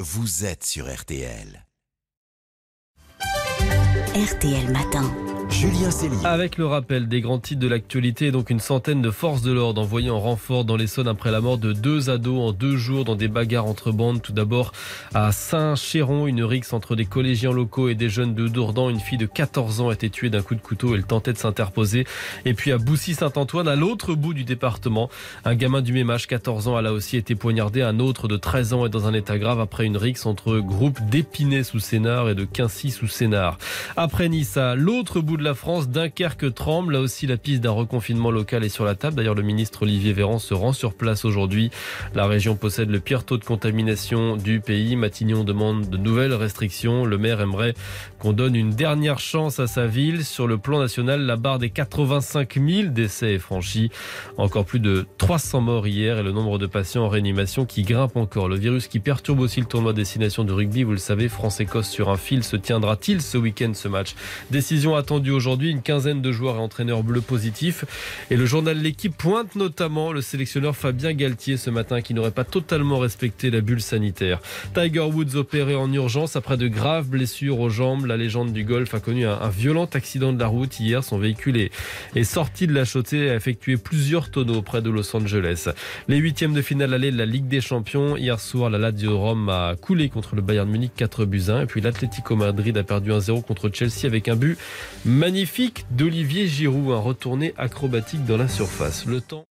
vous êtes sur RTL. RTL Matin. Julien Cellier. Avec le rappel des grands titres de l'actualité, donc une centaine de forces de l'ordre envoyées en renfort dans l'Essonne après la mort de 2 ados en 2 jours dans des bagarres entre bandes. Tout d'abord à Saint-Chéron, une rixe entre des collégiens locaux et des jeunes de Dourdan. Une fille de 14 ans a été tuée d'un coup de couteau. Elle tentait de s'interposer. Et puis à Boussy-Saint-Antoine, à l'autre bout du département, un gamin du même âge, 14 ans, a là aussi été poignardé. Un autre de 13 ans est dans un état grave après une rixe entre groupes d'Épinay sous Sénart et de Quincy sous Sénart. Après Nice, à l'autre bout de la France, Dunkerque tremble. Là aussi, la piste d'un reconfinement local est sur la table. D'ailleurs, le ministre Olivier Véran se rend sur place aujourd'hui. La région possède le pire taux de contamination du pays. Matignon demande de nouvelles restrictions. Le maire aimerait qu'on donne une dernière chance à sa ville. Sur le plan national, la barre des 85 000 décès est franchie. Encore plus de 300 morts hier et le nombre de patients en réanimation qui grimpe encore. Le virus qui perturbe aussi le tournoi destination de rugby, vous le savez, France-Écosse sur un fil. Se tiendra-t-il ce week-end ce match? Décision attendue aujourd'hui, une quinzaine de joueurs et entraîneurs bleus positifs. Et le journal L'Équipe pointe notamment le sélectionneur Fabien Galtier ce matin qui n'aurait pas totalement respecté la bulle sanitaire. Tiger Woods opéré en urgence après de graves blessures aux jambes. La légende du golf a connu un violent accident de la route hier. Son véhicule est sorti de la chaussée et a effectué plusieurs tonneaux près de Los Angeles. Les huitièmes de finale aller de la Ligue des Champions. Hier soir, la Lazio Rome a coulé contre le Bayern Munich 4-1. Et puis l'Atlético Madrid a perdu 1-0 contre Chelsea avec un but magnifique d'Olivier Giroud, un retourné acrobatique dans la surface. Le temps